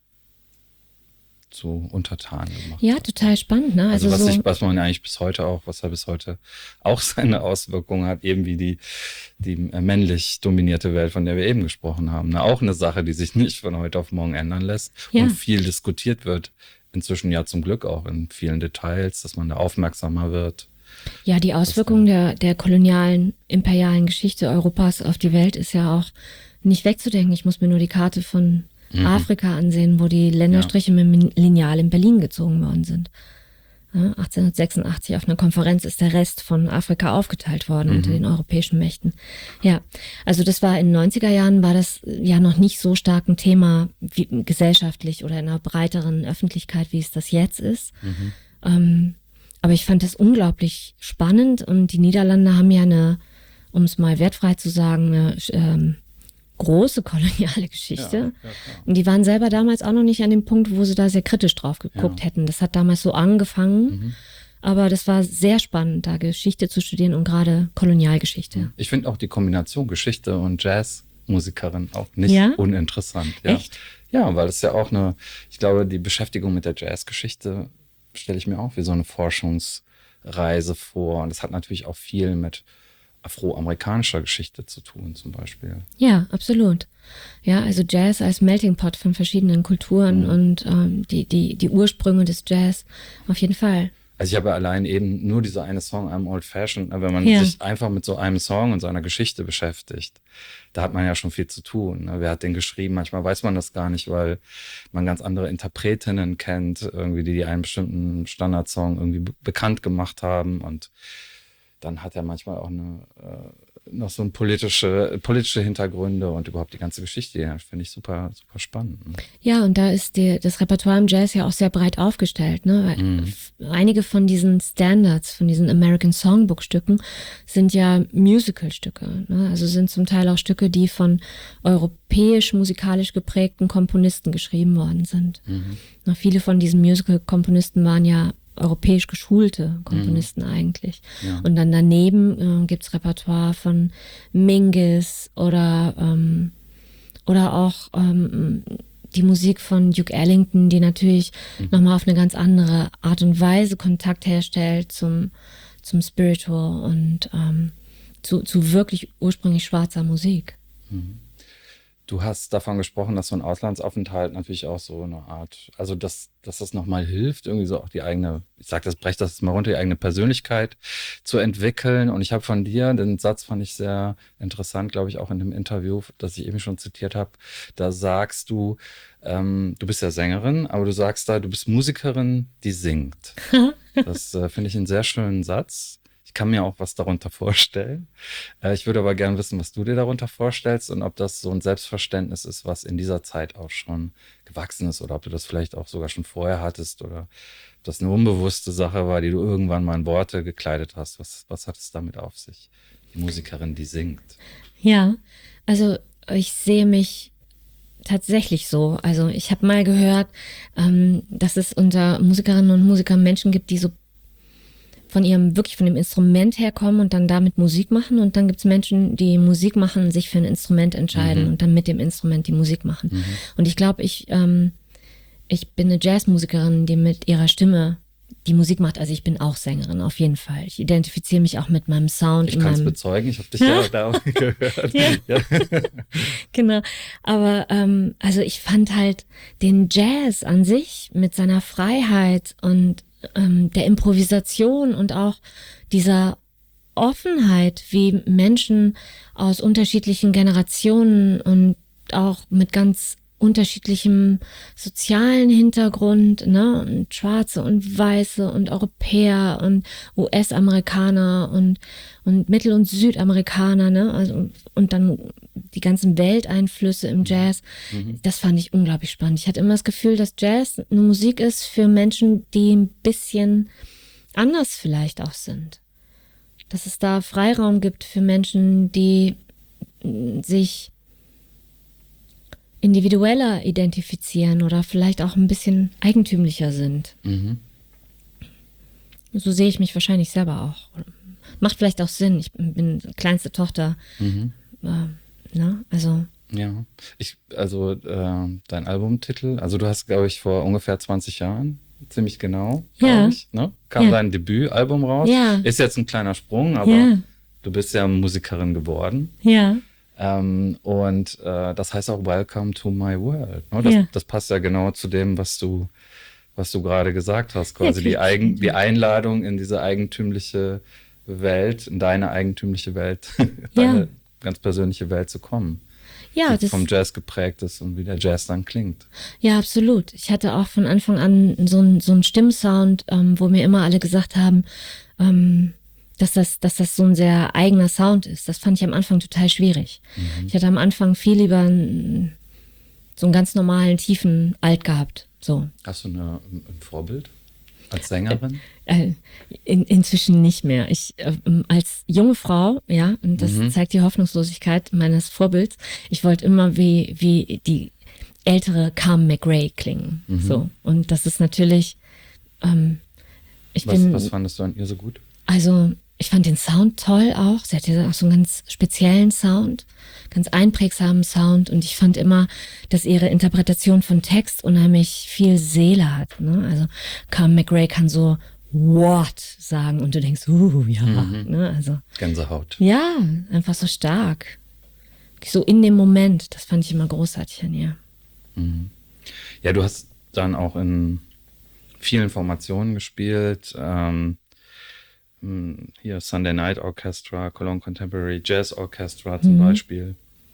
zu untertan gemacht Ja, hat. total spannend, ne? Also, Also was, so ich, was man eigentlich bis heute auch, was ja bis heute auch seine Auswirkungen hat, eben wie die, die männlich dominierte Welt, von der wir eben gesprochen haben. Ne? Auch eine Sache, die sich nicht von heute auf morgen ändern lässt Ja. und viel diskutiert wird. Inzwischen ja zum Glück auch in vielen Details, dass man da aufmerksamer wird. Ja, die Auswirkung der, der kolonialen, imperialen Geschichte Europas auf die Welt ist ja auch nicht wegzudenken. Ich muss mir nur die Karte von mhm. Afrika ansehen, wo die Länderstriche ja. mit dem Lineal in Berlin gezogen worden sind. Ja, achtzehnhundertsechsundachtzig auf einer Konferenz ist der Rest von Afrika aufgeteilt worden mhm. unter den europäischen Mächten. Ja, also das war in den neunziger Jahren war das ja noch nicht so stark ein Thema wie gesellschaftlich oder in einer breiteren Öffentlichkeit, wie es das jetzt ist. Mhm. Ähm, Aber ich fand das unglaublich spannend und die Niederlande haben ja eine, um es mal wertfrei zu sagen, eine ähm, große koloniale Geschichte. Ja, ja, und die waren selber damals auch noch nicht an dem Punkt, wo sie da sehr kritisch drauf geguckt ja. hätten. Das hat damals so angefangen, mhm. aber das war sehr spannend, da Geschichte zu studieren und gerade Kolonialgeschichte. Ich finde auch die Kombination Geschichte und Jazzmusikerin auch nicht ja? uninteressant. Ja. Echt? Ja, weil es ja auch eine, ich glaube, die Beschäftigung mit der Jazzgeschichte stelle ich mir auch wie so eine Forschungsreise vor. Und das hat natürlich auch viel mit afroamerikanischer Geschichte zu tun, zum Beispiel. Ja, absolut. Ja, also Jazz als Melting Pot von verschiedenen Kulturen mhm. und ähm, die, die, die Ursprünge des Jazz, auf jeden Fall. Also ich habe allein eben nur diese eine Song, I'm Old Fashioned, wenn man ja. sich einfach mit so einem Song und seiner Geschichte beschäftigt, da hat man ja schon viel zu tun. Ne? Wer hat den geschrieben? Manchmal weiß man das gar nicht, weil man ganz andere Interpretinnen kennt, irgendwie, die, die einen bestimmten Standardsong irgendwie be- bekannt gemacht haben. Und dann hat er manchmal auch eine äh, noch so ein politische, politische Hintergründe und überhaupt die ganze Geschichte, ja, finde ich super, super spannend. Ja, und da ist die, das Repertoire im Jazz ja auch sehr breit aufgestellt, ne? Weil Mhm. einige von diesen Standards, von diesen American Songbook-Stücken sind ja Musical-Stücke, ne? Also sind zum Teil auch Stücke, die von europäisch musikalisch geprägten Komponisten geschrieben worden sind. Mhm. Na, viele von diesen Musical-Komponisten waren ja europäisch geschulte Komponisten mhm. eigentlich. Ja. Und dann daneben äh, gibt's Repertoire von Mingus oder ähm, oder auch ähm, die Musik von Duke Ellington, die natürlich mhm. nochmal auf eine ganz andere Art und Weise Kontakt herstellt zum, zum Spiritual und ähm, zu, zu wirklich ursprünglich schwarzer Musik. Mhm. Du hast davon gesprochen, dass so ein Auslandsaufenthalt natürlich auch so eine Art, also dass, dass das nochmal hilft, irgendwie so auch die eigene, ich sag das, brech das mal runter, die eigene Persönlichkeit zu entwickeln. Und ich habe von dir, den Satz fand ich sehr interessant, glaube ich, auch in dem Interview, das ich eben schon zitiert habe, da sagst du, ähm, du bist ja Sängerin, aber du sagst da, du bist Musikerin, die singt. Das äh, finde ich einen sehr schönen Satz. Ich kann mir auch was darunter vorstellen. Äh, ich würde aber gerne wissen, was du dir darunter vorstellst und ob das so ein Selbstverständnis ist, was in dieser Zeit auch schon gewachsen ist oder ob du das vielleicht auch sogar schon vorher hattest oder ob das eine unbewusste Sache war, die du irgendwann mal in Worte gekleidet hast. Was, was hat es damit auf sich? Die Musikerin, die singt. Ja, also ich sehe mich tatsächlich so. Also ich habe mal gehört, ähm, dass es unter Musikerinnen und Musikern Menschen gibt, die so von ihrem, wirklich von dem Instrument herkommen und dann damit Musik machen. Und dann gibt's Menschen, die Musik machen, sich für ein Instrument entscheiden mhm. und dann mit dem Instrument die Musik machen. Mhm. Und ich glaube, ich, ähm, ich bin eine Jazzmusikerin, die mit ihrer Stimme die Musik macht. Also ich bin auch Sängerin, auf jeden Fall. Ich identifiziere mich auch mit meinem Sound. Ich kann es meinem... bezeugen, ich habe dich ja da auch gehört. Ja. Ja. Genau, aber ähm, also ich fand halt den Jazz an sich mit seiner Freiheit und ähm, der Improvisation und auch dieser Offenheit, wie Menschen aus unterschiedlichen Generationen und auch mit ganz unterschiedlichem sozialen Hintergrund, ne, und Schwarze und Weiße und Europäer und U S-Amerikaner und und Mittel- und Südamerikaner, ne, also und dann die ganzen Welteinflüsse im Jazz. Mhm. Das fand ich unglaublich spannend. Ich hatte immer das Gefühl, dass Jazz eine Musik ist für Menschen, die ein bisschen anders vielleicht auch sind. Dass es da Freiraum gibt für Menschen, die sich individueller identifizieren oder vielleicht auch ein bisschen eigentümlicher sind. Mhm. So sehe ich mich wahrscheinlich selber auch. Macht vielleicht auch Sinn. Ich bin kleinste Tochter. Mhm. Äh, ne? Also. Ja, ich, also äh, dein Albumtitel, also du hast, glaube ich, vor ungefähr zwanzig Jahren, ziemlich genau, ja. ich, ne? kam ja. dein Debütalbum raus. Ja. Ist jetzt ein kleiner Sprung, aber ja. du bist ja Musikerin geworden. Ja. Ähm, und äh, das heißt auch Welcome to my world. Ne? Das, ja. das passt ja genau zu dem, was du, was du gerade gesagt hast, quasi ja, die, Eigen, die Einladung in diese eigentümliche Welt, in deine eigentümliche Welt, deine ja. ganz persönliche Welt zu kommen. Ja, die das vom Jazz geprägt ist und wie der Jazz dann klingt. Ja, absolut. Ich hatte auch von Anfang an so einen so einen Stimmsound, ähm, wo mir immer alle gesagt haben, ähm, dass das, dass das so ein sehr eigener Sound ist. Das fand ich am Anfang total schwierig. Mhm. Ich hatte am Anfang viel lieber einen, so einen ganz normalen, tiefen Alt gehabt. So. Hast du eine, ein Vorbild als Sängerin? Äh, in, inzwischen nicht mehr. Ich äh, als junge Frau, ja, und das mhm. zeigt die Hoffnungslosigkeit meines Vorbilds. Ich wollte immer wie wie die ältere Carmen McRae klingen. Mhm. So, und das ist natürlich. Ähm, ich was, bin. Was fandest du an ihr so gut? Also ich fand den Sound toll auch. Sie hatte auch so einen ganz speziellen Sound, ganz einprägsamen Sound. Und ich fand immer, dass ihre Interpretation von Text unheimlich viel Seele hat. Ne? Also Carmen McRae kann so What sagen und du denkst, uh, ja. Mhm. Ne? Also, Gänsehaut. Ja, einfach so stark. So in dem Moment. Das fand ich immer großartig an ihr. Mhm. Ja, du hast dann auch in vielen Formationen gespielt. Ähm, Hier Sunday Night Orchestra, Cologne Contemporary Jazz Orchestra zum mhm. Beispiel,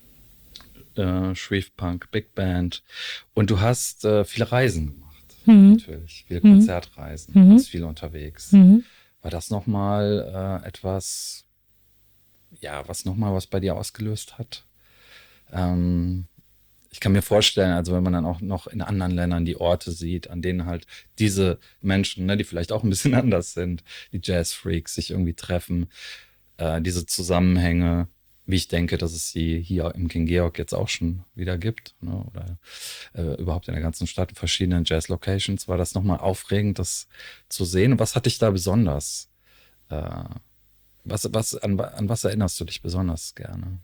äh, Shreve Punk Big Band. Und du hast äh, viele Reisen gemacht, mhm. natürlich, viele mhm. Konzertreisen, mhm. warst viel unterwegs. Mhm. War das nochmal äh, etwas, ja, was nochmal was bei dir ausgelöst hat? Ähm, ich kann mir vorstellen, also wenn man dann auch noch in anderen Ländern die Orte sieht, an denen halt diese Menschen, ne, die vielleicht auch ein bisschen anders sind, die Jazz-Freaks sich irgendwie treffen, äh, diese Zusammenhänge, wie ich denke, dass es sie hier im King Georg jetzt auch schon wieder gibt, ne, oder äh, überhaupt in der ganzen Stadt, in verschiedenen Jazz-Locations, war das nochmal aufregend, das zu sehen. Was hat dich da besonders, äh, was, was, an, an was erinnerst du dich besonders gerne?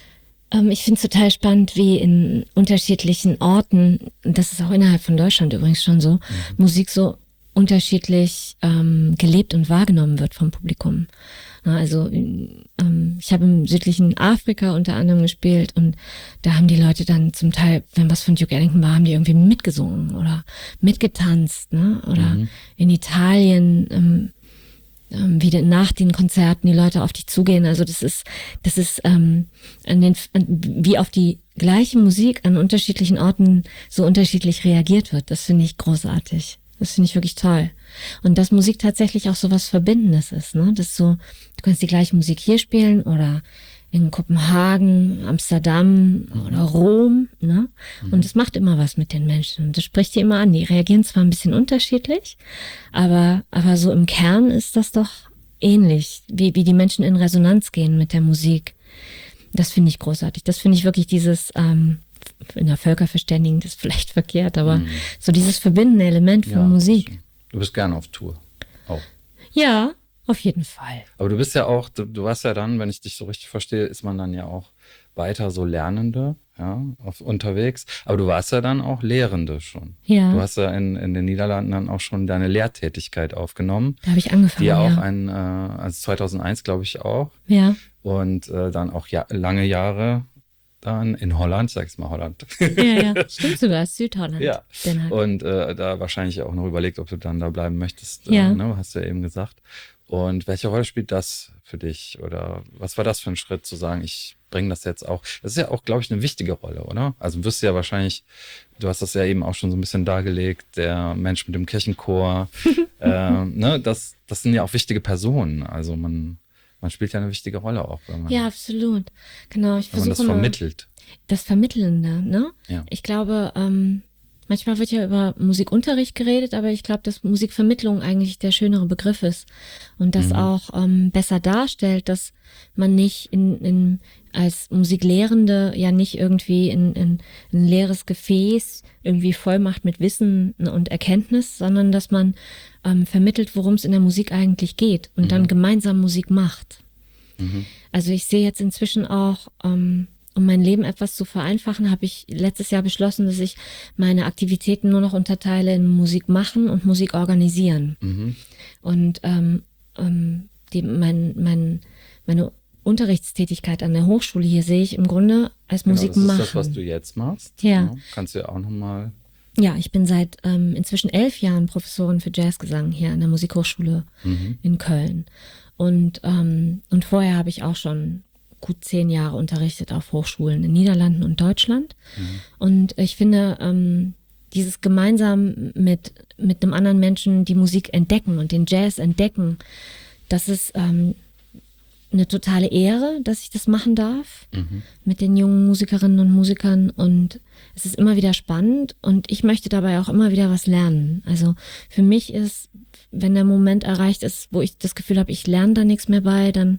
Ähm, ich finde es total spannend, wie in unterschiedlichen Orten, das ist auch innerhalb von Deutschland übrigens schon so, mhm. Musik so unterschiedlich ähm, gelebt und wahrgenommen wird vom Publikum. Na, also ähm, ich habe im südlichen Afrika unter anderem gespielt und da haben die Leute dann zum Teil, wenn was von Duke Ellington war, haben die irgendwie mitgesungen oder mitgetanzt, ne? Oder mhm. in Italien ähm, ähm, wie nach den Konzerten die Leute auf dich zugehen. Also das ist, das ist ähm, an den, an, wie auf die gleiche Musik an unterschiedlichen Orten so unterschiedlich reagiert wird. Das finde ich großartig. Das finde ich wirklich toll. Und dass Musik tatsächlich auch so was Verbindendes ist, ne? Das ist so, du kannst die gleiche Musik hier spielen oder in Kopenhagen, Amsterdam mhm. oder Rom, ne? Mhm. Und es macht immer was mit den Menschen. Und das spricht die immer an. Die reagieren zwar ein bisschen unterschiedlich, aber, aber so im Kern ist das doch ähnlich, wie, wie die Menschen in Resonanz gehen mit der Musik. Das finde ich großartig. Das finde ich wirklich dieses, ähm, in der Völkerverständigung, das ist vielleicht verkehrt, aber mhm. so dieses verbindende Element von ja, Musik. Du bist gerne auf Tour. Auch. Ja, auf jeden Fall. Aber du bist ja auch, du, du warst ja dann, wenn ich dich so richtig verstehe, ist man dann ja auch weiter so Lernende, ja, auf, unterwegs. Aber du warst ja dann auch Lehrende schon. Ja. Du hast ja in, in den Niederlanden dann auch schon deine Lehrtätigkeit aufgenommen. Da habe ich angefangen, die ja. auch ja. ein, äh, also zweitausendeins glaube ich auch. Ja. Und äh, dann auch ja, lange Jahre dann in Holland, ich sag's mal Holland. Ja, ja, stimmt sogar, Südholland. Ja, und äh, da wahrscheinlich auch noch überlegt, ob du dann da bleiben möchtest, ja. äh, ne, hast du ja eben gesagt. Und welche Rolle spielt das für dich? Oder was war das für ein Schritt, zu sagen, ich bringe das jetzt auch? Das ist ja auch, glaube ich, eine wichtige Rolle, oder? Also wirst du ja wahrscheinlich, du hast das ja eben auch schon so ein bisschen dargelegt, der Mensch mit dem Kirchenchor, äh, ne, das, das sind ja auch wichtige Personen. Also man Man spielt ja eine wichtige Rolle auch, wenn man, ja, absolut. Genau, ich wenn man das vermittelt. Das Vermittelnde, ne? Ja. Ich glaube, ähm, manchmal wird ja über Musikunterricht geredet, aber ich glaube, dass Musikvermittlung eigentlich der schönere Begriff ist und das mhm. auch ähm, besser darstellt, dass man nicht in, in als Musiklehrende ja nicht irgendwie in, in ein leeres Gefäß irgendwie voll macht mit Wissen und Erkenntnis, sondern dass man ähm, vermittelt, worum es in der Musik eigentlich geht und mhm. dann gemeinsam Musik macht. Mhm. Also ich sehe jetzt inzwischen auch, ähm, um mein Leben etwas zu vereinfachen, habe ich letztes Jahr beschlossen, dass ich meine Aktivitäten nur noch unterteile in Musik machen und Musik organisieren. Mhm. Und ähm, ähm, die, mein, mein, meine Unterrichtstätigkeit an der Hochschule hier sehe ich im Grunde als genau, Musik machen. Das ist das, was du jetzt machst. Ja. Ja, kannst du ja auch nochmal... Ja, ich bin seit ähm, inzwischen elf Jahren Professorin für Jazzgesang hier an der Musikhochschule mhm. in Köln. Und, ähm, und vorher habe ich auch schon gut zehn Jahre unterrichtet auf Hochschulen in Niederlanden und Deutschland. Mhm. Und ich finde, ähm, dieses gemeinsam mit, mit einem anderen Menschen die Musik entdecken und den Jazz entdecken, das ist ähm, eine totale Ehre, dass ich das machen darf mhm. mit den jungen Musikerinnen und Musikern. Und es ist immer wieder spannend und ich möchte dabei auch immer wieder was lernen. Also für mich ist, wenn der Moment erreicht ist, wo ich das Gefühl habe, ich lerne da nichts mehr bei, dann,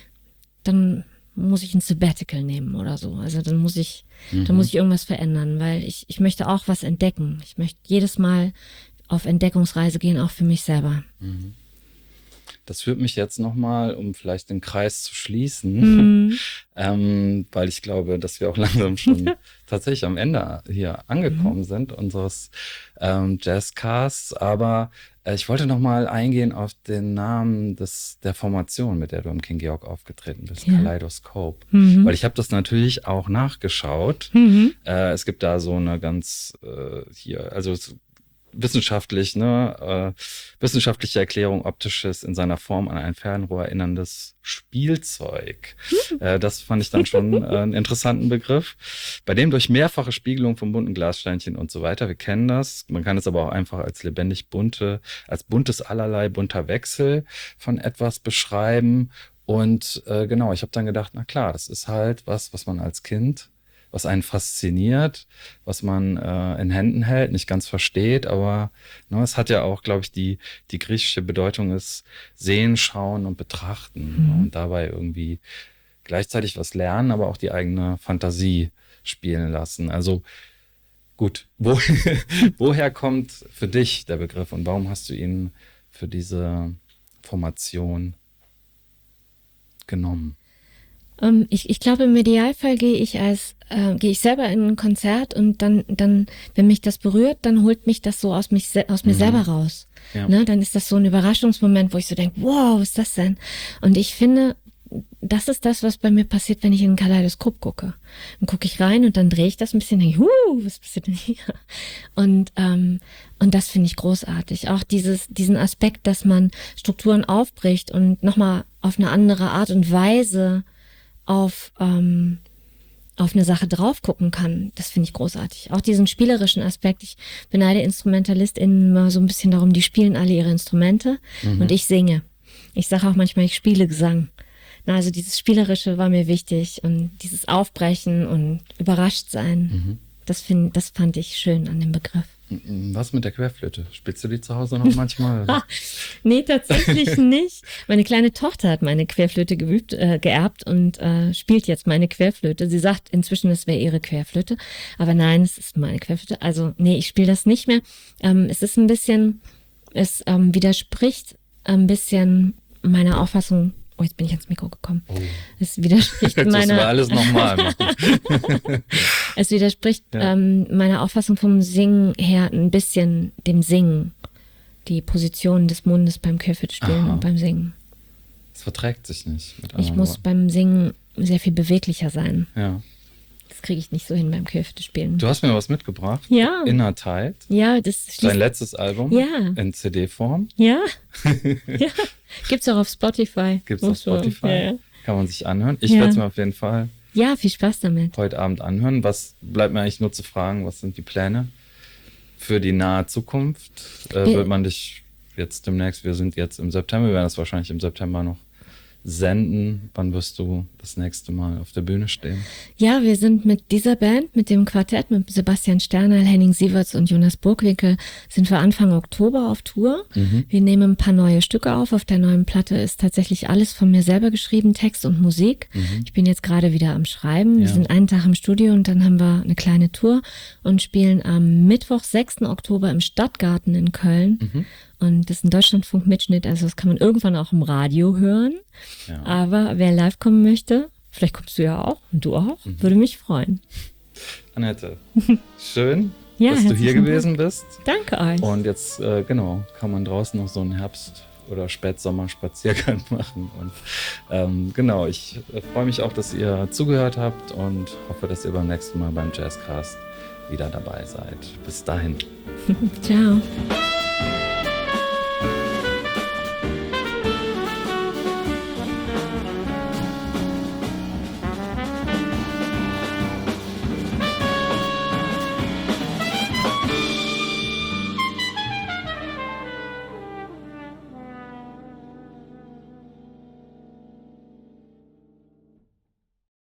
dann muss ich ein Sabbatical nehmen oder so. Also dann muss ich, mhm. dann muss ich irgendwas verändern, weil ich, ich möchte auch was entdecken. Ich möchte jedes Mal auf Entdeckungsreise gehen, auch für mich selber. Mhm. Das führt mich jetzt nochmal, um vielleicht den Kreis zu schließen, mhm. ähm, weil ich glaube, dass wir auch langsam schon tatsächlich am Ende hier angekommen mhm. sind, unseres ähm, Jazzcasts. Aber äh, ich wollte nochmal eingehen auf den Namen des der Formation, mit der du im King Georg aufgetreten bist, ja. Kaleidoskop. Mhm. Weil ich habe das natürlich auch nachgeschaut. Mhm. Äh, es gibt da so eine ganz äh, hier, also es, wissenschaftlich, ne, äh, wissenschaftliche Erklärung, optisches, in seiner Form an ein Fernrohr erinnerndes Spielzeug. äh, das fand ich dann schon äh, einen interessanten Begriff. Bei dem durch mehrfache Spiegelung von bunten Glassteinchen und so weiter, wir kennen das. Man kann es aber auch einfach als lebendig bunte, als buntes allerlei bunter Wechsel von etwas beschreiben. Und äh, genau, ich habe dann gedacht, na klar, das ist halt was, was man als Kind, was einen fasziniert, was man äh, in Händen hält, nicht ganz versteht, aber ne, es hat ja auch, glaube ich, die, die griechische Bedeutung ist sehen, schauen und betrachten, Mhm. und dabei irgendwie gleichzeitig was lernen, aber auch die eigene Fantasie spielen lassen. Also gut, wo, woher kommt für dich der Begriff und warum hast du ihn für diese Formation genommen? Ähm, ich, ich glaube, im Idealfall gehe ich als äh, gehe ich selber in ein Konzert und dann, dann, wenn mich das berührt, dann holt mich das so aus, mich, se- aus mir Mhm. selber raus. Ja. Ne? Dann ist das so ein Überraschungsmoment, wo ich so denke, wow, was ist das denn? Und ich finde, das ist das, was bei mir passiert, wenn ich in ein Kaleidoskop gucke. Dann gucke ich rein und dann drehe ich das ein bisschen, denke ich, huh, was passiert denn hier? Und, ähm, und das finde ich großartig. Auch dieses, diesen Aspekt, dass man Strukturen aufbricht und nochmal auf eine andere Art und Weise auf, ähm, auf eine Sache drauf gucken kann, das finde ich großartig. Auch diesen spielerischen Aspekt. Ich beneide InstrumentalistInnen immer so ein bisschen darum, die spielen alle ihre Instrumente Mhm. und ich singe. Ich sage auch manchmal, ich spiele Gesang. Na, also dieses Spielerische war mir wichtig und dieses Aufbrechen und überrascht sein, Mhm. das, find, das fand ich schön an dem Begriff. Was mit der Querflöte? Spielst du die zu Hause noch manchmal? Nee, tatsächlich nicht. Meine kleine Tochter hat meine Querflöte geübt, äh, geerbt und äh, spielt jetzt meine Querflöte. Sie sagt inzwischen, es wäre ihre Querflöte, aber nein, es ist meine Querflöte. Also nee, ich spiele das nicht mehr. Ähm, es ist ein bisschen, es ähm, widerspricht ein bisschen meiner Auffassung. Oh, jetzt bin ich ans Mikro gekommen. Oh. Es widerspricht Jetzt müssen wir meiner, alles nochmal machen. es widerspricht Ja. ähm, meiner Auffassung vom Singen her ein bisschen dem Singen. Die Position des Mundes beim Querflötespielen Aha. und beim Singen. Es verträgt sich nicht. Mit Ich anderen muss Worten. beim Singen sehr viel beweglicher sein. Ja. Das kriege ich nicht so hin beim Querflötespielen. Du hast mir was mitgebracht. Ja. Inner Tide. Ja, das Dein schließt. letztes Album. Ja. In C D-Form. Ja. Ja. Gibt's auch auf Spotify. Gibt es auf Muss man- Spotify. Ja, ja. Kann man sich anhören. Ich Ja. werde es mir auf jeden Fall Ja, viel Spaß damit. heute Abend anhören. Was bleibt mir eigentlich nur zu fragen? Was sind die Pläne für die nahe Zukunft? Äh, Wir- wird man dich jetzt demnächst, wir sind jetzt im September, wir werden das wahrscheinlich im September noch senden. Wann wirst du das nächste Mal auf der Bühne stehen? Ja, wir sind mit dieser Band, mit dem Quartett, mit Sebastian Sternerl, Henning Sieverts und Jonas Burgwinkel, sind wir Anfang Oktober auf Tour. Mhm. Wir nehmen ein paar neue Stücke auf. Auf der neuen Platte ist tatsächlich alles von mir selber geschrieben, Text und Musik. Mhm. Ich bin jetzt gerade wieder am Schreiben. Wir Ja. sind einen Tag im Studio und dann haben wir eine kleine Tour und spielen am Mittwoch, sechsten Oktober im Stadtgarten in Köln. Mhm. Und das ist ein Deutschlandfunk-Mitschnitt, also das kann man irgendwann auch im Radio hören. Ja. Aber wer live kommen möchte, vielleicht kommst du ja auch und du auch, Mhm. würde mich freuen. Annette, schön, Ja, dass du hier herzlichen gewesen bist. Danke euch. Und jetzt, äh, genau, kann man draußen noch so einen Herbst- oder Spätsommer-Spaziergang machen. Und ähm, genau, ich äh, freue mich auch, dass ihr zugehört habt und hoffe, dass ihr beim nächsten Mal beim Jazzcast wieder dabei seid. Bis dahin. Ciao.